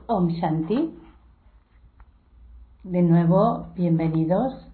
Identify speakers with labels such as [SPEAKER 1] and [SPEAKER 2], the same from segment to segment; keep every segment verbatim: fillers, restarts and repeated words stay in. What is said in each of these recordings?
[SPEAKER 1] Om Shanti. De nuevo, bienvenidos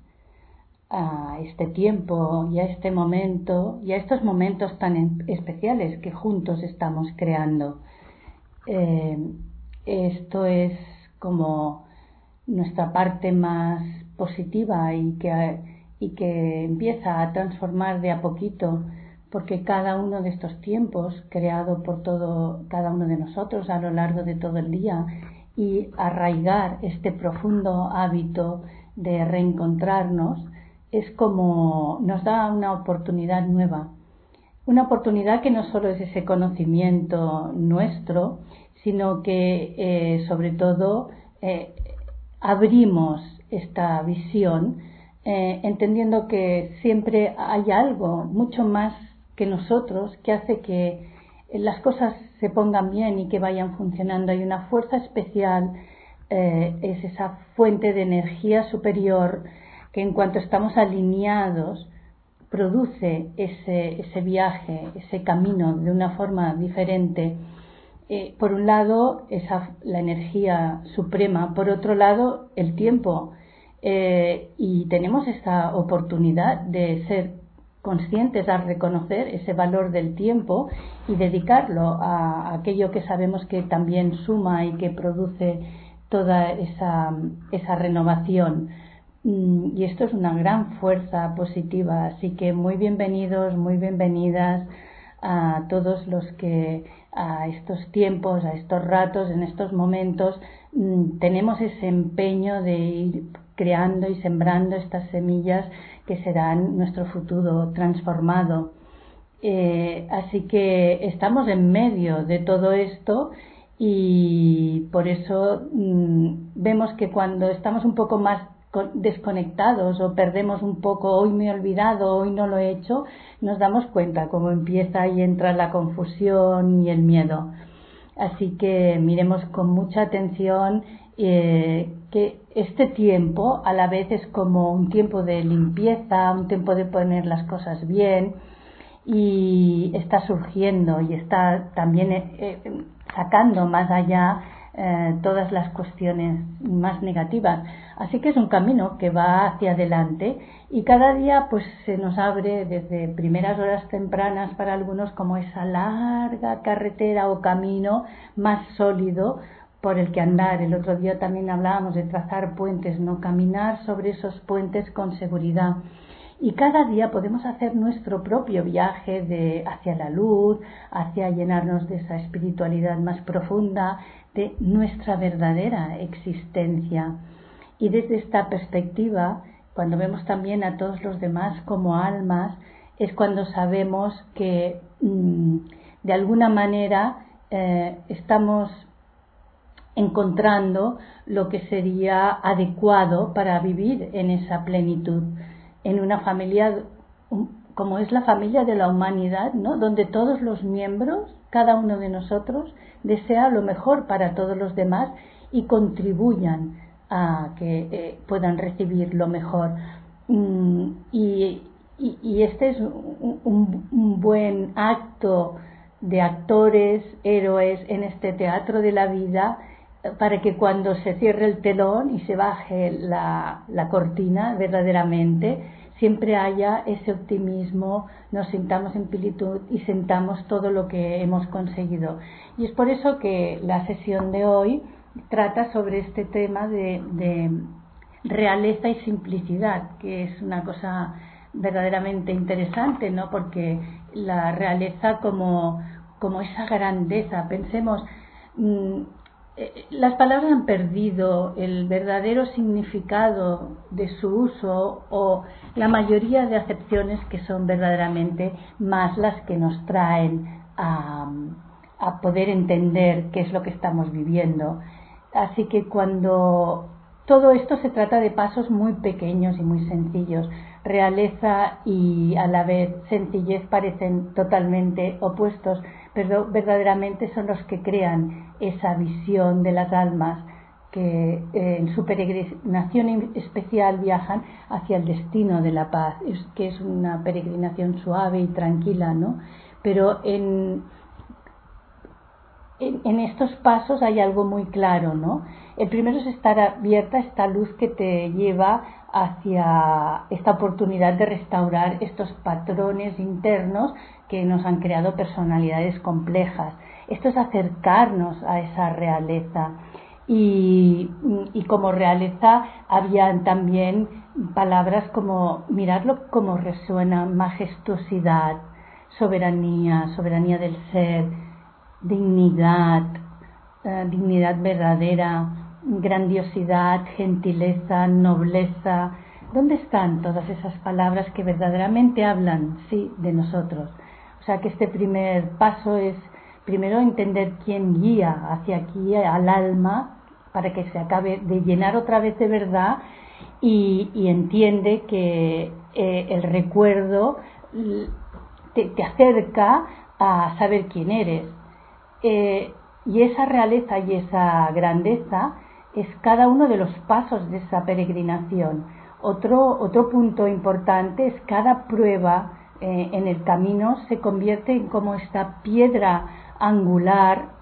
[SPEAKER 1] a este tiempo y a este momento y a estos momentos tan especiales que juntos estamos creando. Eh, esto es como nuestra parte más positiva y que, y que empieza a transformar de a poquito, porque cada uno de estos tiempos creado por todo, cada uno de nosotros a lo largo de todo el día, y arraigar este profundo hábito de reencontrarnos, es como nos da una oportunidad nueva, una oportunidad que no solo es ese conocimiento nuestro, sino que eh, sobre todo eh, abrimos esta visión eh, entendiendo que siempre hay algo mucho más que nosotros que hace que las cosas se pongan bien y que vayan funcionando. Hay una fuerza especial, eh, es esa fuente de energía superior que en cuanto estamos alineados produce ese, ese viaje, ese camino de una forma diferente. Eh, por un lado, esa, la energía suprema, por otro lado, el tiempo. Eh, y tenemos esta oportunidad de ser conscientes a reconocer ese valor del tiempo y dedicarlo a, a aquello que sabemos que también suma y que produce toda esa, esa renovación. Y esto es una gran fuerza positiva, así que muy bienvenidos, muy bienvenidas a todos los que a estos tiempos, a estos ratos, en estos momentos tenemos ese empeño de ir creando y sembrando estas semillas que serán nuestro futuro transformado. Eh, así que estamos en medio de todo esto y por eso mmm, vemos que cuando estamos un poco más desconectados o perdemos un poco, hoy me he olvidado, hoy no lo he hecho, nos damos cuenta cómo empieza y entra la confusión y el miedo. Así que miremos con mucha atención eh, que este tiempo a la vez es como un tiempo de limpieza, un tiempo de poner las cosas bien, y está surgiendo y está también eh, eh, sacando más allá eh, todas las cuestiones más negativas. Así que es un camino que va hacia adelante y cada día pues se nos abre desde primeras horas tempranas para algunos como esa larga carretera o camino más sólido por el que andar. El otro día también hablábamos de trazar puentes, no caminar sobre esos puentes con seguridad. Y cada día podemos hacer nuestro propio viaje de, hacia la luz, hacia llenarnos de esa espiritualidad más profunda, de nuestra verdadera existencia. Y desde esta perspectiva, cuando vemos también a todos los demás como almas, es cuando sabemos que mmm, de alguna manera eh, estamos encontrando lo que sería adecuado para vivir en esa plenitud, en una familia como es la familia de la humanidad, ¿no? Donde todos los miembros, cada uno de nosotros, desea lo mejor para todos los demás y contribuyan a que eh, puedan recibir lo mejor. Mm, y, y, y este es un, un, un buen acto de actores, héroes en este teatro de la vida, para que cuando se cierre el telón y se baje la, la cortina verdaderamente, siempre haya ese optimismo, nos sintamos en plenitud y sintamos todo lo que hemos conseguido. Y es por eso que la sesión de hoy trata sobre este tema de, de realeza y simplicidad, que es una cosa verdaderamente interesante, ¿no? Porque la realeza como, como esa grandeza, pensemos, mmm, las palabras han perdido el verdadero significado de su uso, o la mayoría de acepciones que son verdaderamente más las que nos traen a, a poder entender qué es lo que estamos viviendo. Así que cuando todo esto se trata de pasos muy pequeños y muy sencillos, realeza y a la vez sencillez parecen totalmente opuestos, pero verdaderamente son los que crean esa visión de las almas que eh, en su peregrinación especial viajan hacia el destino de la paz, es, que es una peregrinación suave y tranquila, ¿no? Pero en, en, en estos pasos hay algo muy claro, ¿no? El primero es estar abierta a esta luz que te lleva hacia esta oportunidad de restaurar estos patrones internos que nos han creado personalidades complejas. Esto es acercarnos a esa realeza. Y, y como realeza había también palabras como mirarlo como resuena, majestuosidad, soberanía, soberanía del ser, dignidad, eh, dignidad verdadera, grandiosidad, gentileza, nobleza. ¿Dónde están todas esas palabras que verdaderamente hablan, sí, de nosotros? O sea que este primer paso es primero entender quién guía hacia aquí al alma para que se acabe de llenar otra vez de verdad y, y entiende que eh, el recuerdo te, te acerca a saber quién eres. Eh, y esa realeza y esa grandeza es cada uno de los pasos de esa peregrinación. Otro, otro punto importante es cada prueba eh, en el camino se convierte en como esta piedra angular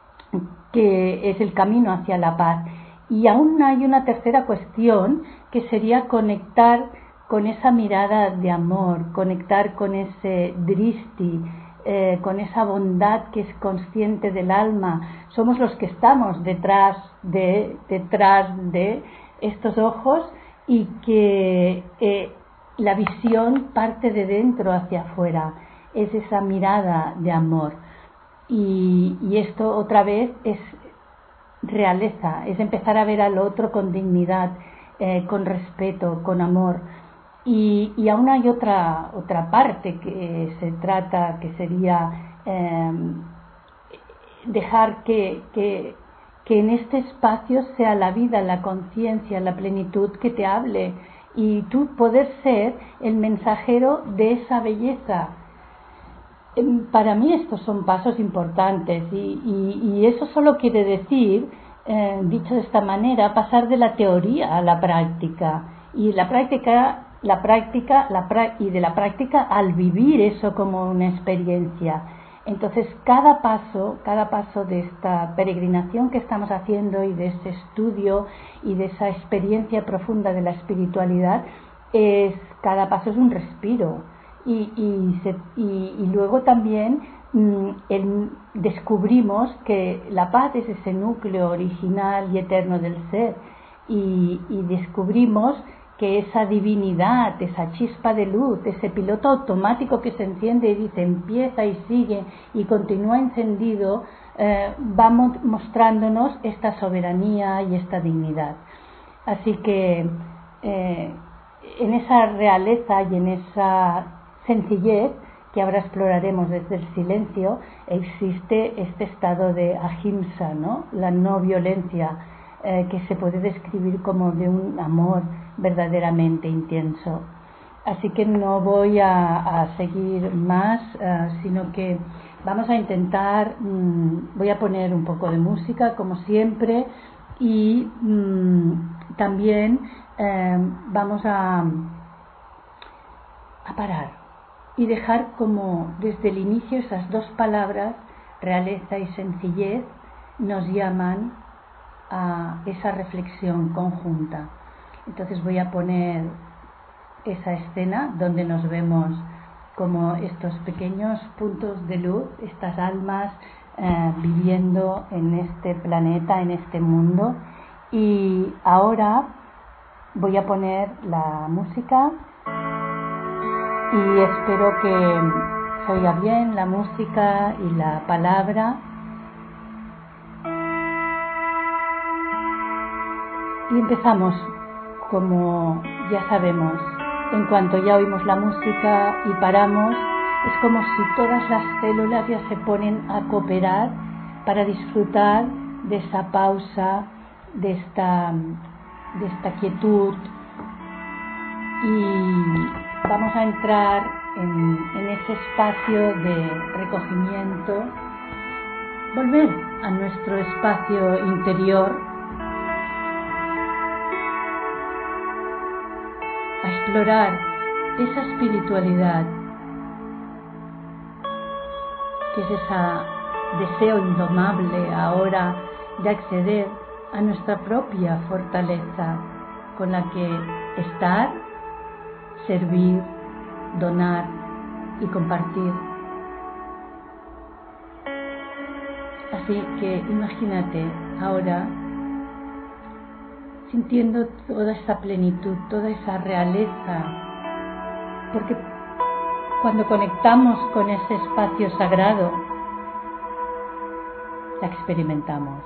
[SPEAKER 1] que es el camino hacia la paz. Y aún hay una tercera cuestión que sería conectar con esa mirada de amor, conectar con ese dristi, eh, con esa bondad que es consciente del alma. Somos los que estamos detrás de, detrás de estos ojos y que eh, la visión parte de dentro hacia afuera. Es esa mirada de amor. Y, y esto otra vez es realeza, es empezar a ver al otro con dignidad, eh, con respeto, con amor. Y, y aún hay otra, otra parte que se trata, que sería eh, dejar que, que, que en este espacio sea la vida, la conciencia, la plenitud que te hable y tú poder ser el mensajero de esa belleza. Para mí estos son pasos importantes y, y, y eso solo quiere decir, eh, dicho de esta manera, pasar de la teoría a la práctica y la práctica, la práctica la, y de la práctica al vivir eso como una experiencia. Entonces cada paso, cada paso de esta peregrinación que estamos haciendo y de ese estudio y de esa experiencia profunda de la espiritualidad, es cada paso es un respiro. Y, y, se, y, y luego también mmm, el, descubrimos que la paz es ese núcleo original y eterno del ser y, y descubrimos que esa divinidad, esa chispa de luz, ese piloto automático que se enciende y dice empieza y sigue y continúa encendido, eh, va mostrándonos esta soberanía y esta dignidad. Así que eh, en esa realeza y en esa sencillez que ahora exploraremos desde el silencio, existe este estado de ahimsa, ¿no? La no violencia, eh, que se puede describir como de un amor verdaderamente intenso. Así que no voy a, a seguir más, uh, sino que vamos a intentar, mmm, voy a poner un poco de música como siempre y mmm, también eh, vamos a, a parar y dejar como desde el inicio esas dos palabras, realeza y sencillez, nos llaman a esa reflexión conjunta. Entonces voy a poner esa escena donde nos vemos como estos pequeños puntos de luz, estas almas eh, viviendo en este planeta, en este mundo. Y ahora voy a poner la música y espero que se oiga bien la música y la palabra. Y empezamos, como ya sabemos, en cuanto ya oímos la música y paramos, es como si todas las células ya se ponen a cooperar para disfrutar de esa pausa, de esta, de esta quietud. Y vamos a entrar en, en ese espacio de recogimiento, volver a nuestro espacio interior, a explorar esa espiritualidad, que es esa deseo indomable ahora de acceder a nuestra propia fortaleza con la que estar, servir, donar y compartir. Así que imagínate ahora sintiendo toda esa plenitud, toda esa realeza, porque cuando conectamos con ese espacio sagrado, la experimentamos.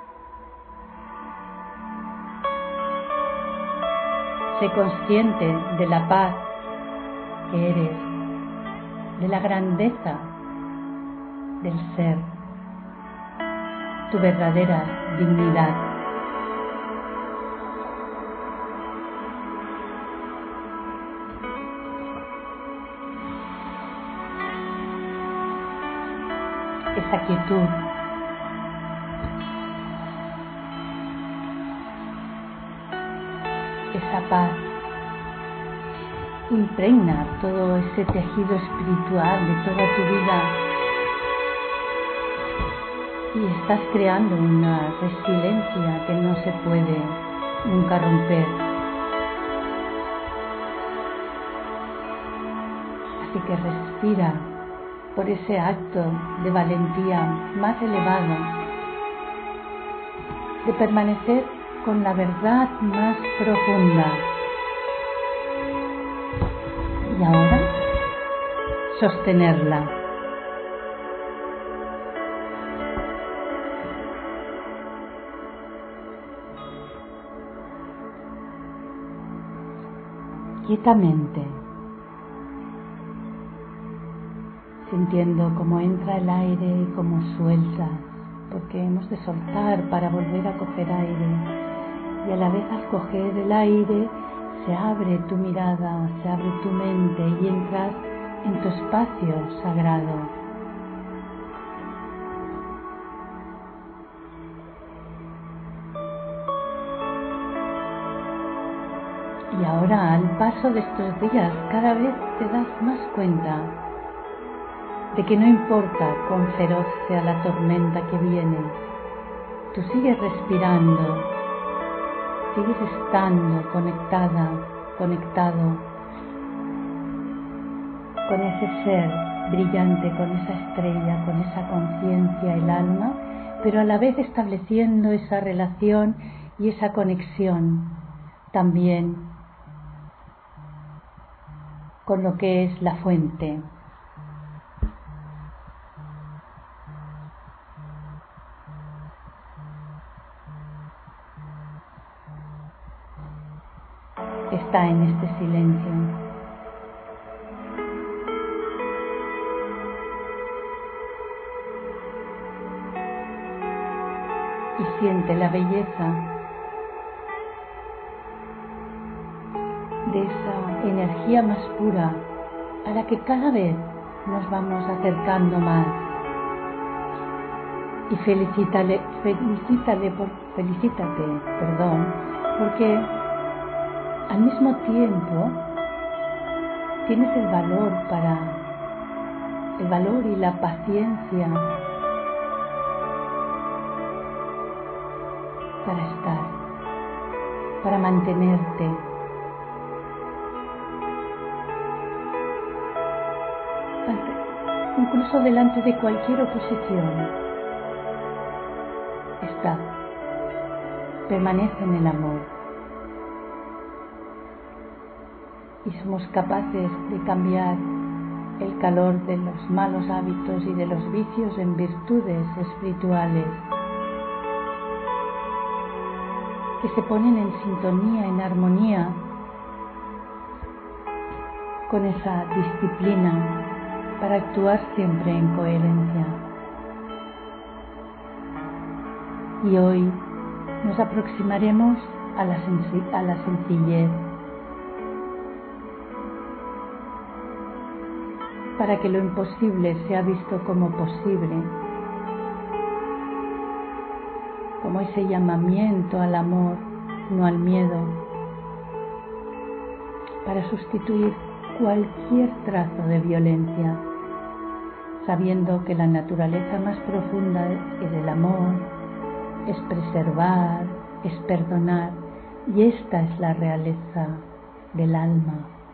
[SPEAKER 1] Sé consciente de la paz que eres, de la grandeza del ser, tu verdadera dignidad. Esa quietud, esa paz impregna todo ese tejido espiritual de toda tu vida y estás creando una resiliencia que no se puede nunca romper. Así que respira por ese acto de valentía más elevado, de permanecer con la verdad más profunda. Y ahora, sostenerla. Quietamente, sintiendo cómo entra el aire y cómo sueltas, porque hemos de soltar para volver a coger aire. Y a la vez al coger el aire, se abre tu mirada, se abre tu mente y entras en tu espacio sagrado. Y ahora, al paso de estos días, cada vez te das más cuenta de que no importa cuán feroz sea la tormenta que viene, tú sigues respirando, sigues estando conectada, conectado con ese ser brillante, con esa estrella, con esa conciencia, el alma, pero a la vez estableciendo esa relación y esa conexión también con lo que es la fuente. Está en este silencio. Y siente la belleza de esa energía más pura a la que cada vez nos vamos acercando más. Y felicítale, felicítale por, felicítate, perdón, porque al mismo tiempo tienes el valor para el valor y la paciencia para estar, para mantenerte, incluso delante de cualquier oposición. Está, permanece en el amor. Y somos capaces de cambiar el calor de los malos hábitos y de los vicios en virtudes espirituales que se ponen en sintonía, en armonía con esa disciplina para actuar siempre en coherencia. Y hoy nos aproximaremos a la, senc- a la sencillez, para que lo imposible sea visto como posible, como ese llamamiento al amor, no al miedo, para sustituir cualquier trazo de violencia. sabiendo que la naturaleza más profunda del amor es preservar, es perdonar, y esta es la realeza del alma.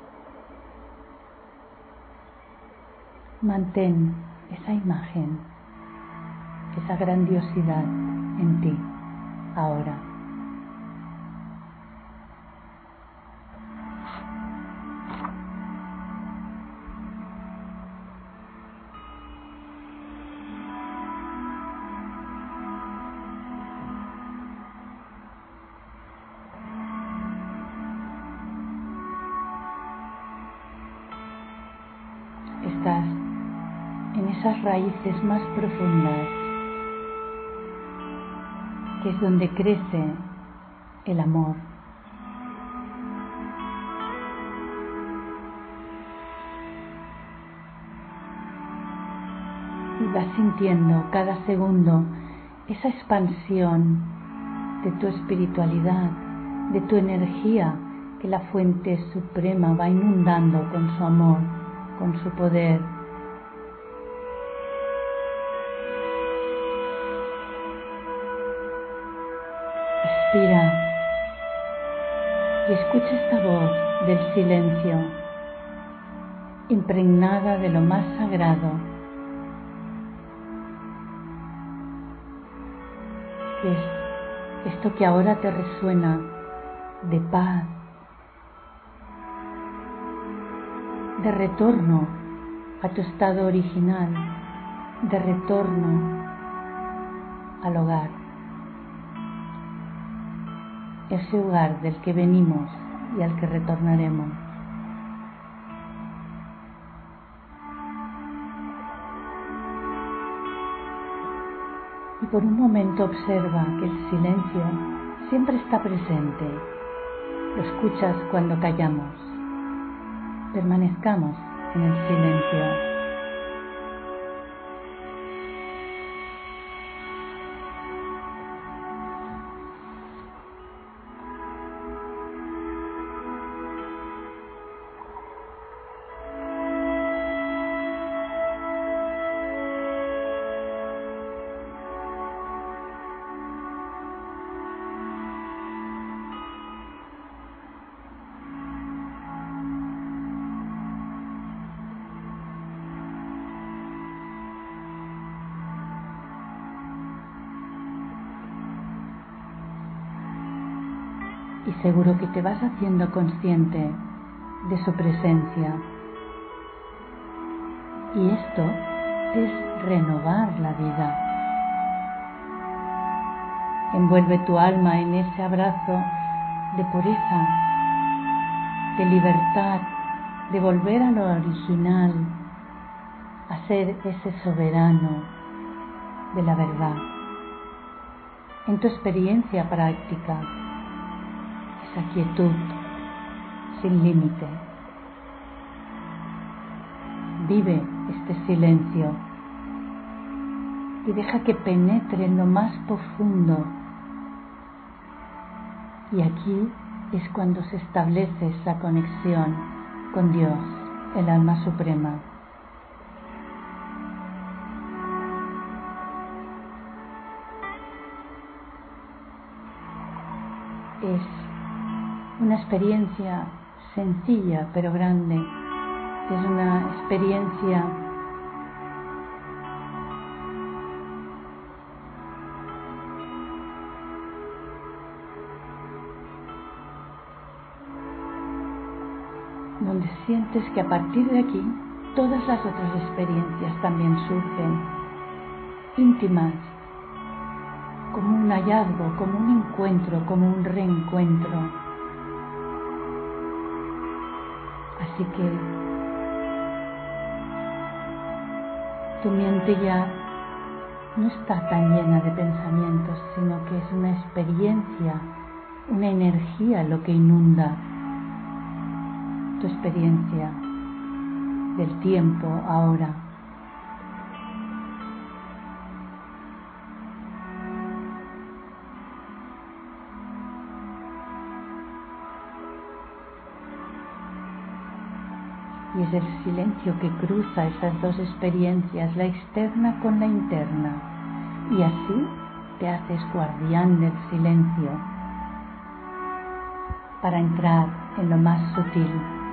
[SPEAKER 1] Mantén esa imagen, esa grandiosidad en ti ahora. Estás en esas raíces más profundas, que es donde crece el amor. Y vas sintiendo cada segundo esa expansión de tu espiritualidad, de tu energía, que la fuente suprema va inundando con su amor, con su poder. Respira y escucha esta voz del silencio, impregnada de lo más sagrado, que es esto que ahora te resuena de paz, de retorno a tu estado original, de retorno al hogar, ese hogar del que venimos y al que retornaremos. Y por un momento observa que el silencio siempre está presente. Lo escuchas cuando callamos. Permanezcamos en el silencio. Y seguro que te vas haciendo consciente de su presencia. Y esto es renovar la vida. Envuelve tu alma en ese abrazo de pureza, de libertad, de volver a lo original, a ser ese soberano de la verdad. En tu experiencia práctica, esa quietud sin límite. Vive este silencio y deja que penetre en lo más profundo. Y aquí es cuando se establece esa conexión con Dios, el alma suprema. Es una experiencia sencilla pero grande. Es una experiencia donde sientes que a partir de aquí todas las otras experiencias también surgen, íntimas, como un hallazgo, como un encuentro, como un reencuentro. Así que tu mente ya no está tan llena de pensamientos, sino que es una experiencia, una energía lo que inunda tu experiencia del tiempo ahora. Y es el silencio que cruza esas dos experiencias, la externa con la interna. Y así te haces guardián del silencio para entrar en lo más sutil.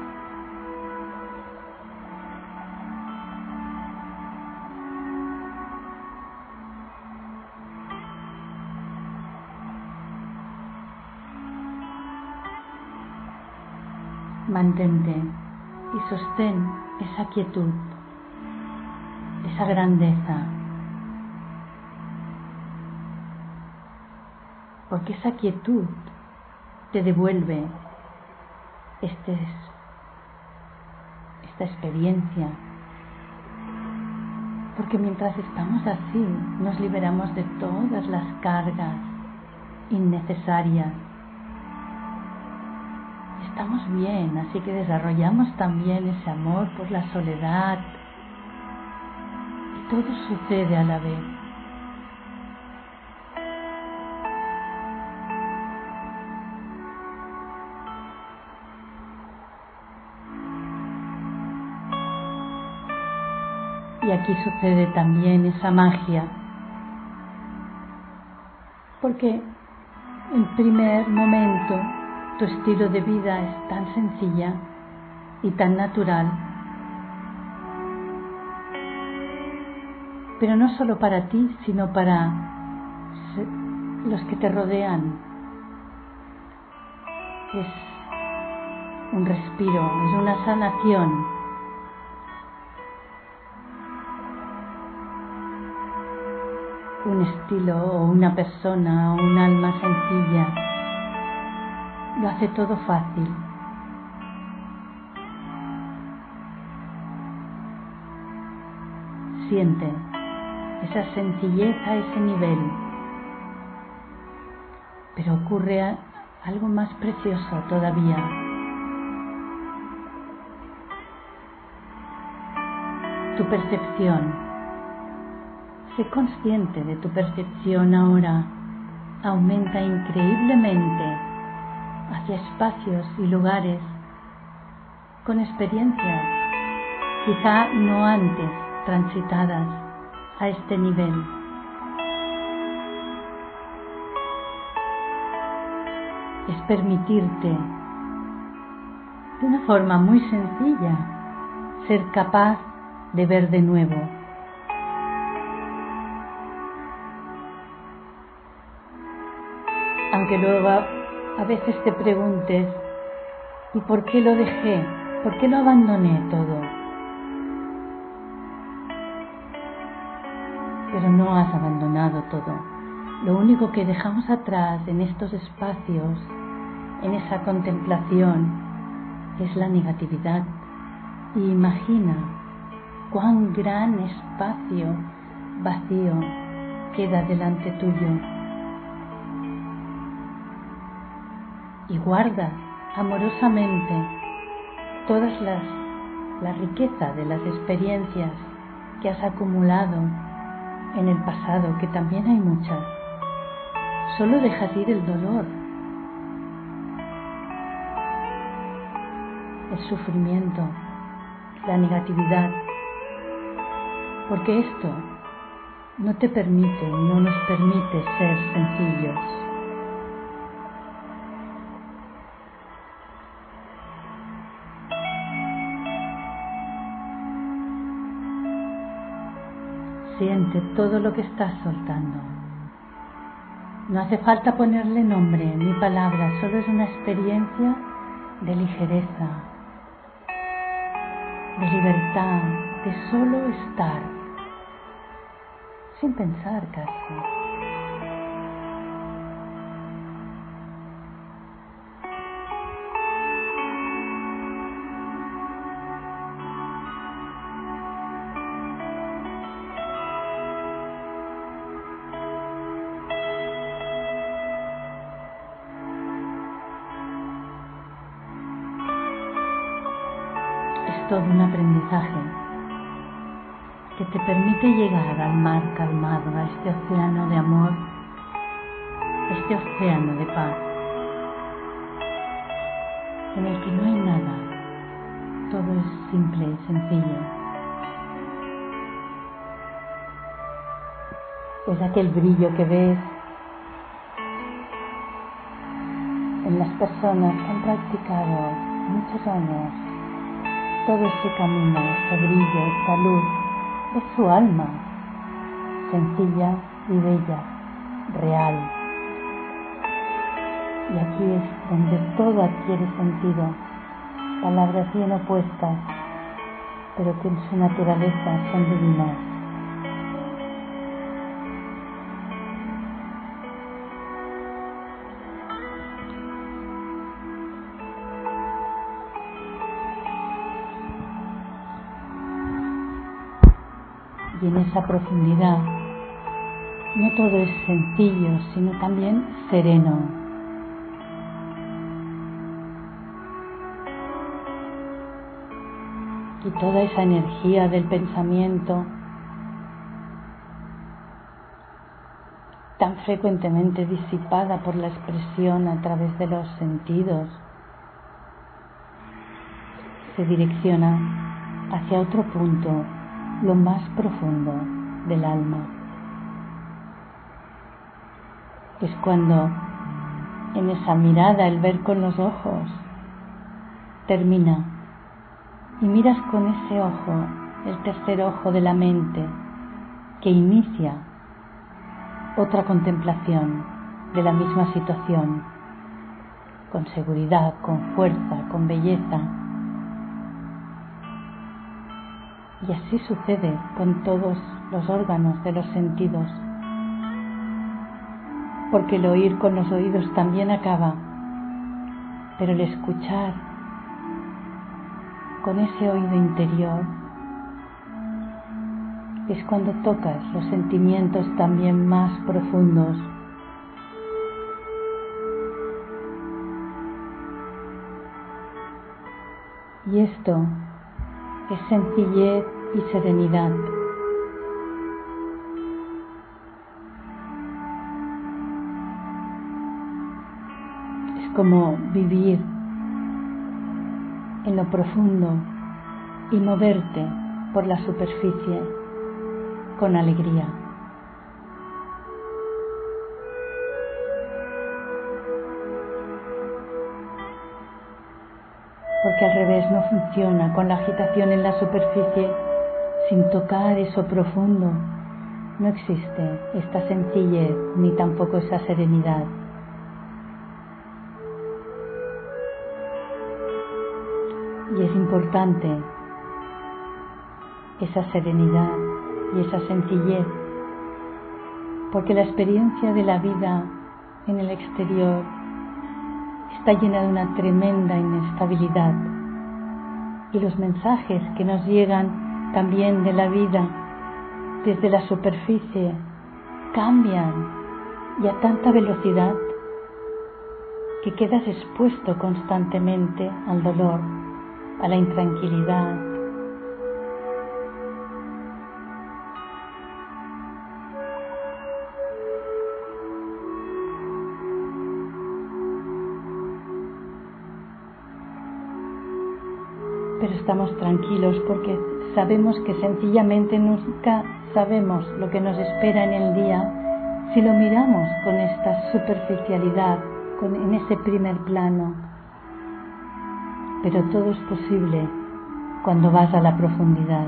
[SPEAKER 1] Mantente y sostén esa quietud, esa grandeza, porque esa quietud te devuelve este, esta experiencia, porque mientras estamos así nos liberamos de todas las cargas innecesarias. Estamos bien, así que desarrollamos también ese amor por la soledad y todo sucede a la vez. Y aquí sucede también esa magia, porque en primer momento tu estilo de vida es tan sencilla y tan natural, pero no solo para ti, sino para los que te rodean. Es un respiro, es una sanación. Un estilo o una persona o un alma sencilla lo hace todo fácil. Siente esa sencillez a ese nivel, pero ocurre algo más precioso todavía. Tu percepción. Sé consciente de tu percepción ahora. Aumenta increíblemente hacia espacios y lugares con experiencias quizá no antes transitadas a este nivel. Es permitirte de una forma muy sencilla ser capaz de ver de nuevo. Aunque luego a veces te preguntes, ¿y por qué lo dejé? ¿Por qué lo abandoné todo? Pero no has abandonado todo. Lo único que dejamos atrás en estos espacios, en esa contemplación, es la negatividad. Y imagina cuán gran espacio vacío queda delante tuyo. Y guarda amorosamente todas las la riqueza de las experiencias que has acumulado en el pasado, que también hay muchas. Solo dejas ir el dolor, el sufrimiento, la negatividad, porque esto no te permite, no nos permite ser sencillos. Siente todo lo que estás soltando. No hace falta ponerle nombre ni palabras, solo es una experiencia de ligereza, de libertad, de solo estar, sin pensar casi. Todo un aprendizaje que te permite llegar al mar calmado, a este océano de amor, a este océano de paz, en el que no hay nada, todo es simple sencillo. Es aquel brillo que ves en las personas que han practicado muchos años todo ese camino, ese brillo, esta luz, es su alma, sencilla y bella, real. Y aquí es donde todo adquiere sentido, palabras bien opuestas, pero que en su naturaleza son divinas. Y en esa profundidad no todo es sencillo, sino también sereno. Y toda esa energía del pensamiento, tan frecuentemente disipada por la expresión a través de los sentidos, se direcciona hacia otro punto, lo más profundo del alma. Es cuando en esa mirada, el ver con los ojos, termina y miras con ese ojo, el tercer ojo de la mente, que inicia otra contemplación de la misma situación, con seguridad, con fuerza, con belleza. Y así sucede con todos los órganos de los sentidos, porque el oír con los oídos también acaba, pero el escuchar con ese oído interior es cuando tocas los sentimientos también más profundos. Y esto es sencillez y serenidad. Es como vivir en lo profundo y moverte por la superficie con alegría. Porque al revés no funciona, con la agitación en la superficie, sin tocar eso profundo, no existe esta sencillez ni tampoco esa serenidad. Y es importante esa serenidad y esa sencillez, porque la experiencia de la vida en el exterior está llena de una tremenda inestabilidad, y los mensajes que nos llegan también de la vida desde la superficie cambian y a tanta velocidad que quedas expuesto constantemente al dolor, a la intranquilidad. Pero estamos tranquilos porque sabemos que sencillamente nunca sabemos lo que nos espera en el día si lo miramos con esta superficialidad, con, en ese primer plano. Pero todo es posible cuando vas a la profundidad.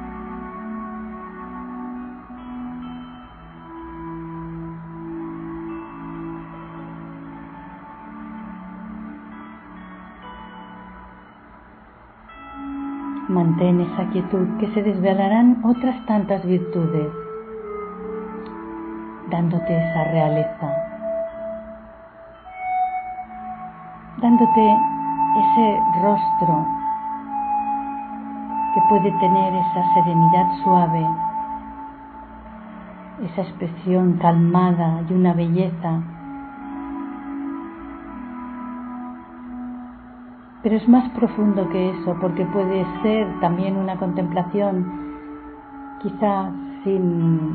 [SPEAKER 1] Mantén esa quietud, que se desvelarán otras tantas virtudes, dándote esa realeza, dándote ese rostro que puede tener esa serenidad suave, esa expresión calmada y una belleza. Pero es más profundo que eso, porque puede ser también una contemplación quizás sin,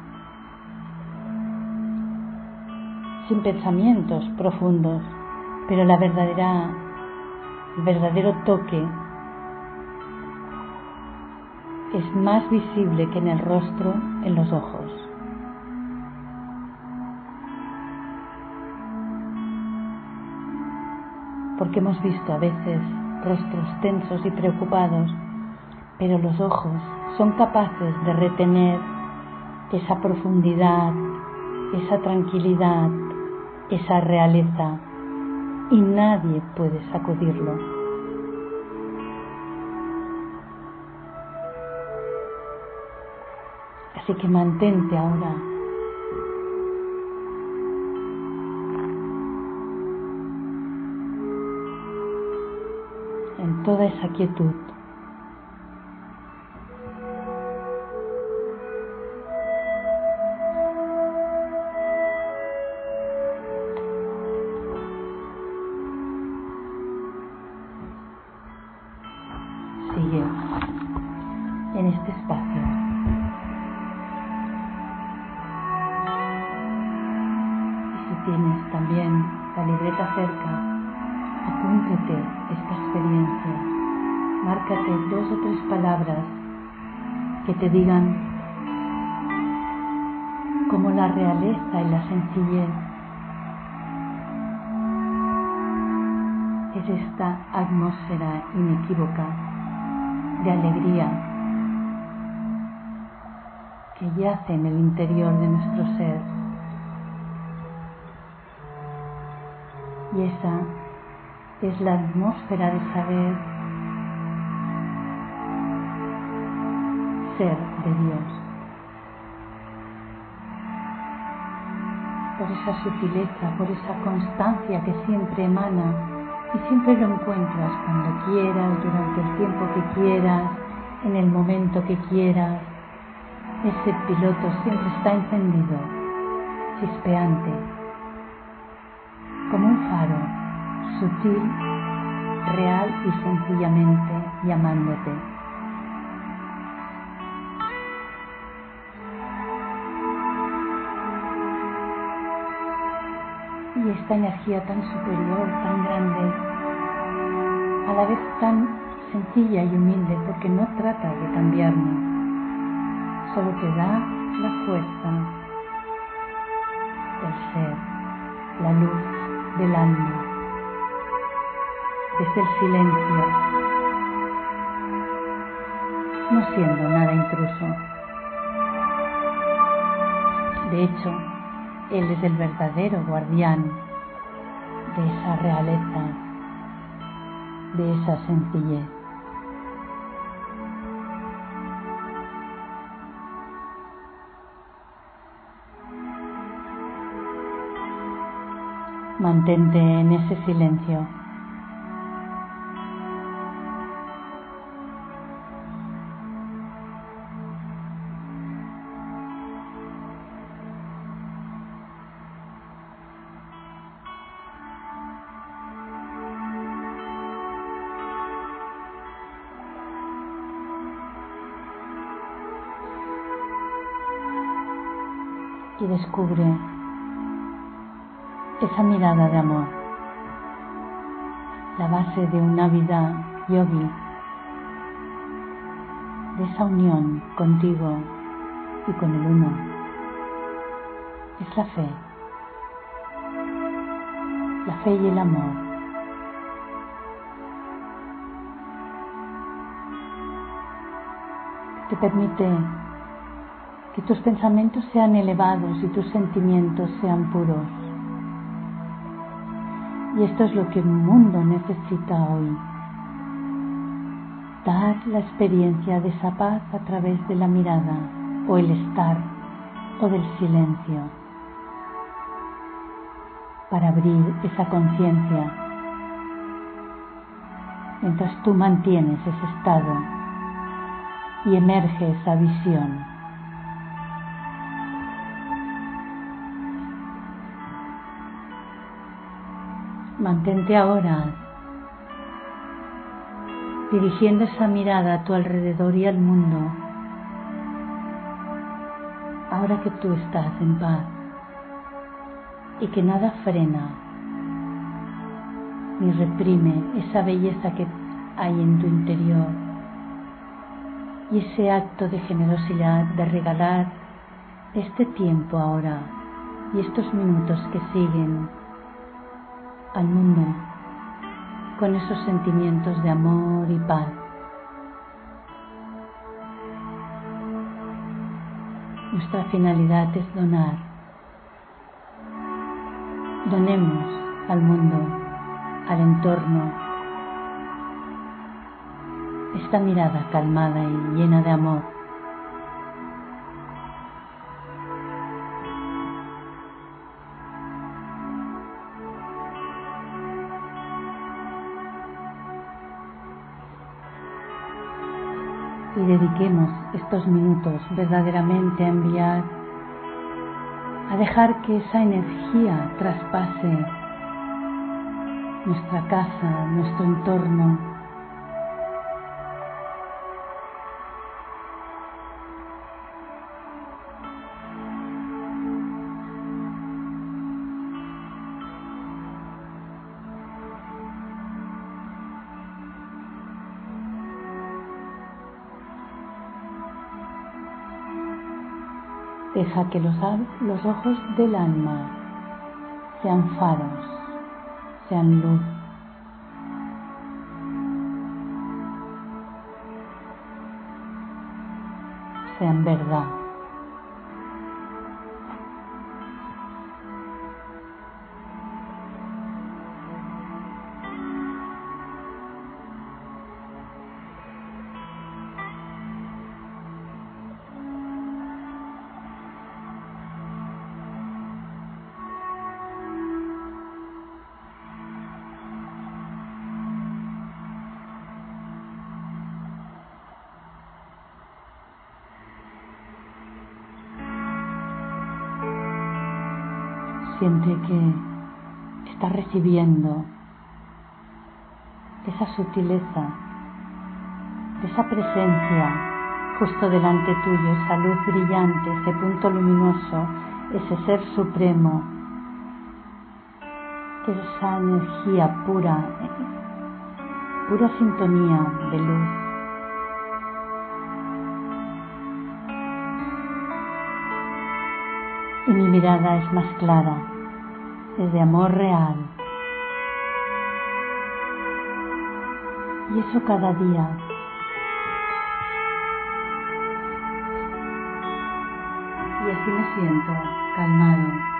[SPEAKER 1] sin pensamientos profundos, pero la verdadera, el verdadero toque es más visible que en el rostro, en los ojos. Porque hemos visto a veces rostros tensos y preocupados, pero los ojos son capaces de retener esa profundidad, esa tranquilidad, esa realeza, y nadie puede sacudirlo. Así que mantente ahora en toda esa quietud. Sigue en este espacio. Y si tienes también la libreta cerca, apúntate esta experiencia. Márcate dos o tres palabras que te digan cómo la realeza y la sencillez es esta atmósfera inequívoca de alegría que yace en el interior de nuestro ser. Y esa es la atmósfera de saber ser de Dios. Por esa sutileza, por esa constancia que siempre emana y siempre lo encuentras cuando quieras, durante el tiempo que quieras, en el momento que quieras. Ese piloto siempre está encendido, chispeante, como un faro, sutil, real y sencillamente llamándote. Y esta energía tan superior, tan grande, a la vez tan sencilla y humilde, porque no trata de cambiarnos, solo te da la fuerza del ser, la luz del alma, desde el silencio, no siendo nada intruso. De hecho, Él es el verdadero guardián de esa realeza, de esa sencillez. Mantente en ese silencio. Y descubre esa mirada de amor, la base de una vida yogi, de esa unión contigo y con el uno. Es la fe, la fe y el amor. Te permite que tus pensamientos sean elevados y tus sentimientos sean puros. Y esto es lo que el mundo necesita hoy. Dar la experiencia de esa paz a través de la mirada, o el estar, o del silencio, para abrir esa conciencia. Mientras tú mantienes ese estado y emerge esa visión. Mantente ahora dirigiendo esa mirada a tu alrededor y al mundo, ahora que tú estás en paz y que nada frena ni reprime esa belleza que hay en tu interior, Y ese acto de generosidad, de regalar este tiempo ahora y estos minutos que siguen al mundo con esos sentimientos de amor y paz. Nuestra finalidad es donar. Donemos al mundo, al entorno, esta mirada calmada y llena de amor. Y dediquemos estos minutos verdaderamente a enviar, a dejar que esa energía traspase nuestra casa, nuestro entorno. Deja que los, los ojos del alma sean faros, sean luz. Sean verdad. Siente que estás recibiendo esa sutileza, esa presencia justo delante tuyo, esa luz brillante, ese punto luminoso, ese ser supremo, esa energía pura, pura sintonía de luz. Y mi mirada es más clara, es de amor real. Y eso cada día. Y así me siento, calmado.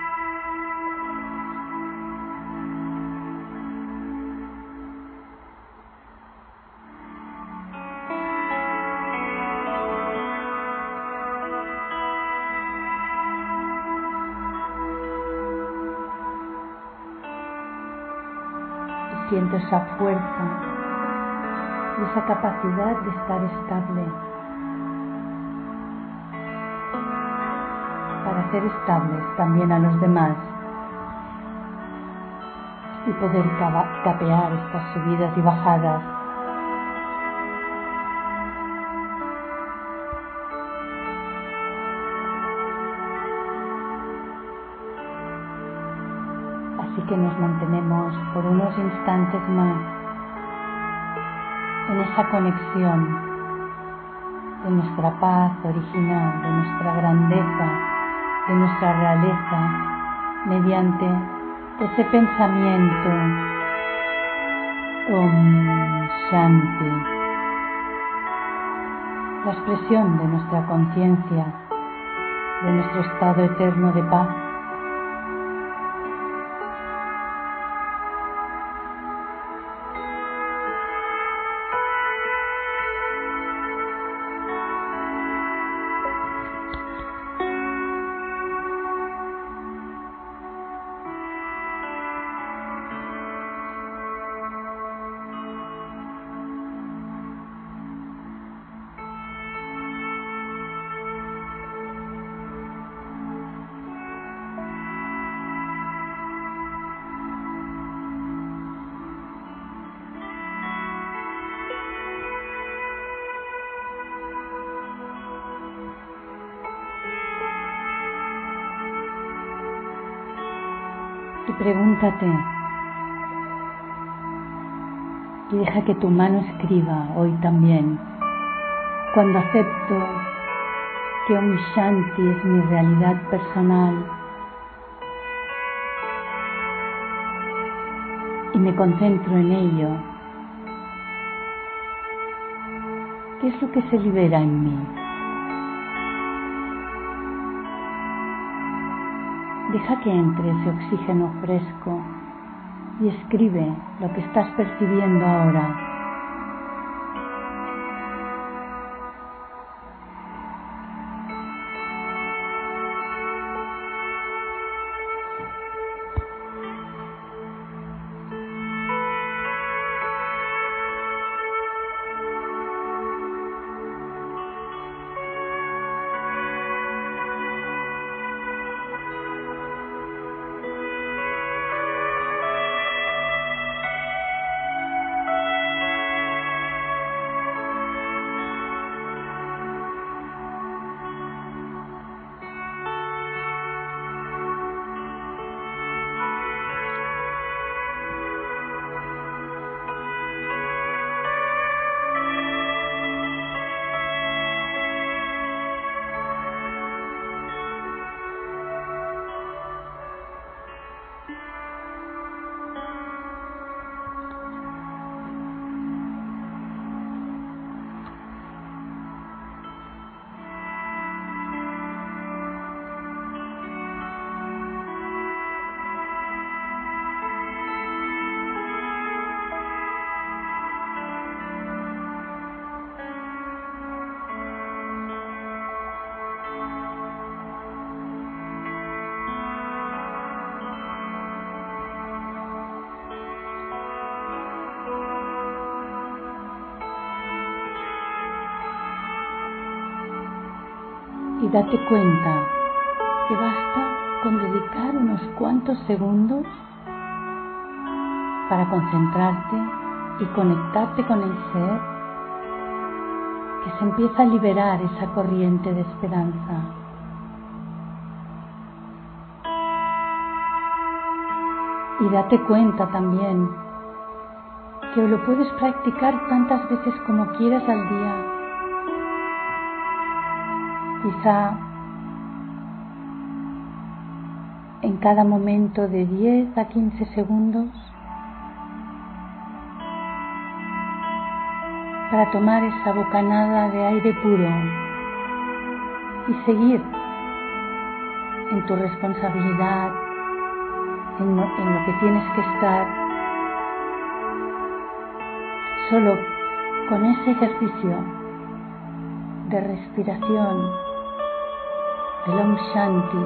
[SPEAKER 1] Siento esa fuerza y esa capacidad de estar estable, para hacer estables también a los demás y poder capear estas subidas y bajadas. Así que nos mantenemos por unos instantes más en esa conexión de nuestra paz original, de nuestra grandeza, de nuestra realeza, mediante ese pensamiento Om Shanti, la expresión de nuestra conciencia, de nuestro estado eterno de paz. Y pregúntate, y deja que tu mano escriba hoy también cuando acepto que Om Shanti es mi realidad personal y me concentro en ello, ¿qué es lo que se libera en mí? Deja que entre ese oxígeno fresco y escribe lo que estás percibiendo ahora. Y date cuenta que basta con dedicar unos cuantos segundos para concentrarte y conectarte con el ser, que se empieza a liberar esa corriente de esperanza. Y date cuenta también que lo puedes practicar tantas veces como quieras al día. Quizá en cada momento de diez a quince segundos para tomar esa bocanada de aire puro y seguir en tu responsabilidad, en lo, en lo que tienes que estar, solo con ese ejercicio de respiración del Om Shanti.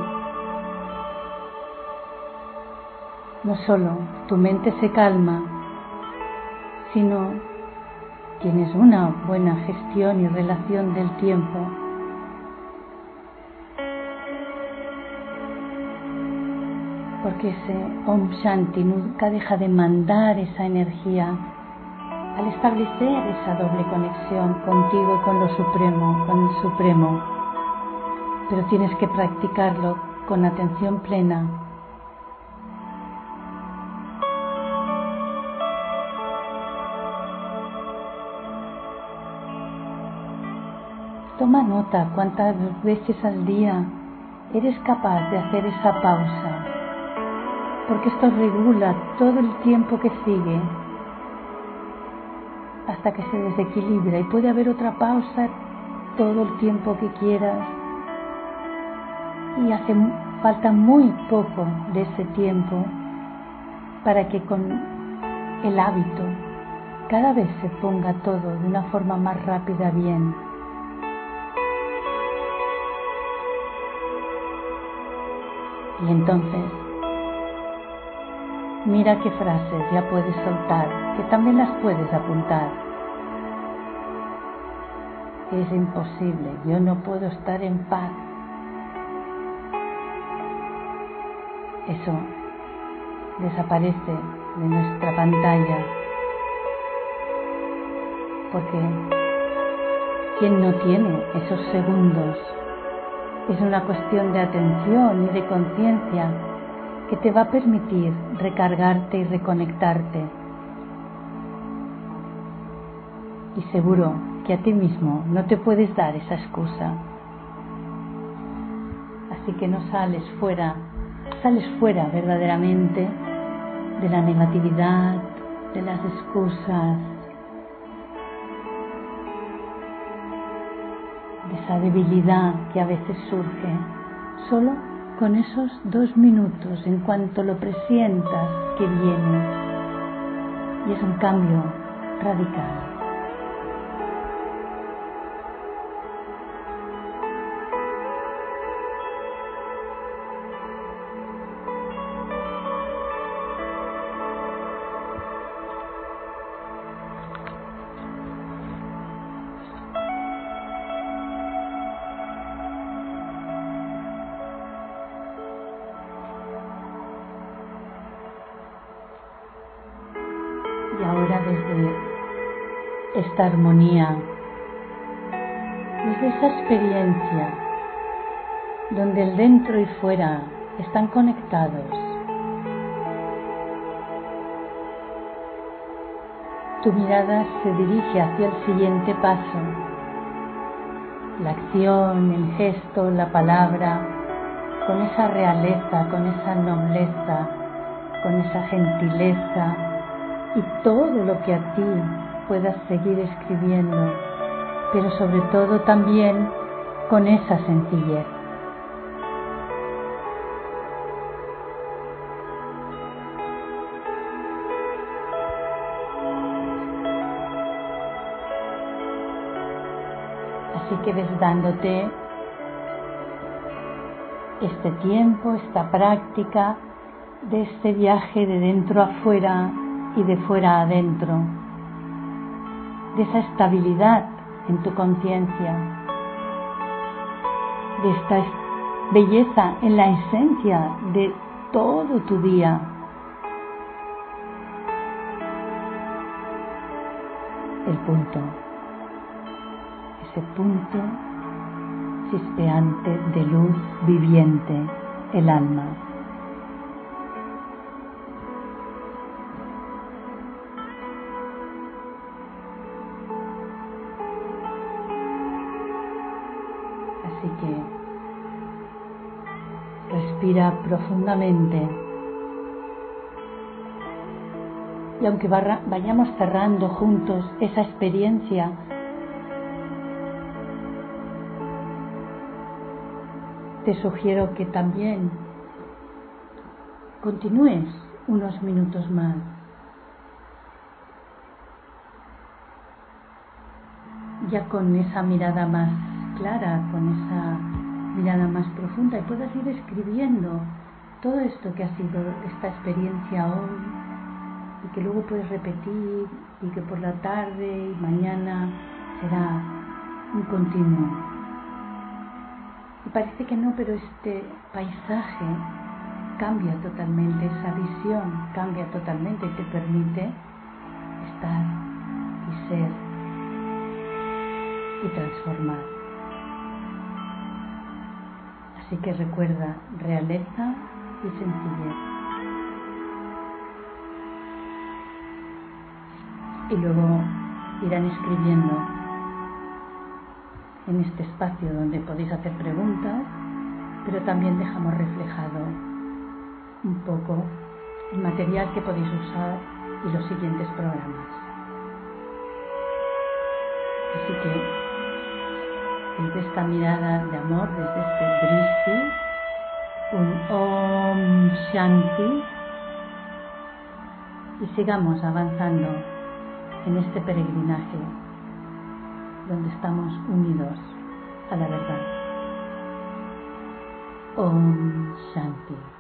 [SPEAKER 1] No solo tu mente se calma, sino tienes una buena gestión y relación del tiempo. Porque ese Om Shanti nunca deja de mandar esa energía al establecer esa doble conexión contigo y con lo supremo, con el Supremo. Pero tienes que practicarlo con atención plena. Toma nota cuántas veces al día eres capaz de hacer esa pausa, porque esto regula todo el tiempo que sigue hasta que se desequilibra, y puede haber otra pausa todo el tiempo que quieras, y hace falta muy poco de ese tiempo para que con el hábito cada vez se ponga todo de una forma más rápida bien. Y entonces mira qué frases ya puedes soltar, que también las puedes apuntar. Es imposible, yo no puedo estar en paz. Eso desaparece de nuestra pantalla, porque ¿quién no tiene esos segundos? Es una cuestión de atención y de conciencia que te va a permitir recargarte y reconectarte. Y seguro que a ti mismo no te puedes dar esa excusa. Así que no sales fuera, sales fuera verdaderamente de la negatividad, de las excusas, de esa debilidad que a veces surge. Solo con esos dos minutos, en cuanto lo presientas que viene, y es un cambio radical. Y ahora desde esta armonía, desde esa experiencia donde el dentro y fuera están conectados, tu mirada se dirige hacia el siguiente paso, la acción, el gesto, la palabra, con esa realeza, con esa nobleza, con esa gentileza, y todo lo que a ti puedas seguir escribiendo, pero sobre todo también con esa sencillez. Así que ves dándote este tiempo, esta práctica de este viaje de dentro a fuera y de fuera adentro, de esa estabilidad en tu conciencia, de esta belleza en la esencia de todo tu día. El punto, ese punto chispeante de luz viviente, el alma. Así que respira profundamente, y aunque vayamos cerrando juntos esa experiencia, te sugiero que también continúes unos minutos más. Ya con esa mirada más clara, con esa mirada más profunda, y puedas ir escribiendo todo esto que ha sido esta experiencia hoy, y que luego puedes repetir, y que por la tarde y mañana será un continuo. Y parece que no, pero este paisaje cambia totalmente, esa visión cambia totalmente y te permite estar y ser y transformar. Así que recuerda realeza y sencillez. Y luego irán escribiendo en este espacio donde podéis hacer preguntas, pero también dejamos reflejado un poco el material que podéis usar y los siguientes programas. Así que desde esta mirada de amor, desde este Drishti, un Om Shanti, y sigamos avanzando en este peregrinaje donde estamos unidos a la verdad. Om Shanti.